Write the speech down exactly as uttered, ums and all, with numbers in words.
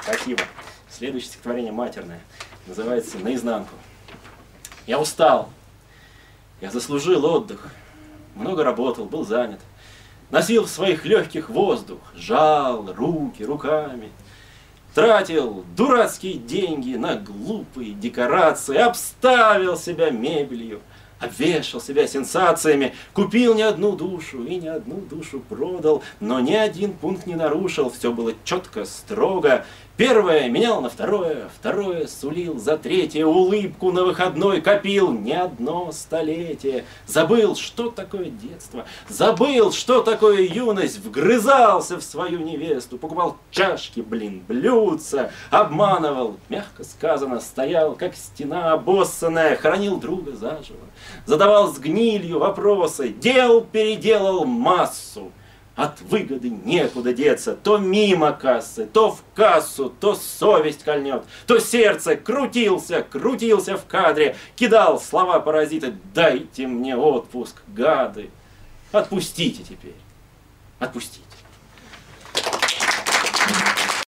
Спасибо. Следующее стихотворение матерное. Называется «Наизнанку». Я устал. Я заслужил отдых. Много работал, был занят. Носил в своих легких воздух. Жал руки руками. Тратил дурацкие деньги на глупые декорации. Обставил себя мебелью. Обвешал себя сенсациями, купил не одну душу и не одну душу продал, но ни один пункт не нарушил, все было четко, строго. Первое менял на второе, второе сулил за третье, улыбку на выходной копил не одно столетие. Забыл, что такое детство, забыл, что такое юность, вгрызался в свою невесту, покупал чашки, блин, блюдца, обманывал, мягко сказано, стоял, как стена обоссанная, хоронил друга заживо, задавал с гнилью вопросы, дел переделал массу. От выгоды некуда деться, то мимо кассы, то в кассу, то совесть кольнет, то сердце крутился, крутился в кадре, кидал слова паразита: «Дайте мне отпуск, гады! Отпустите теперь, отпустите!»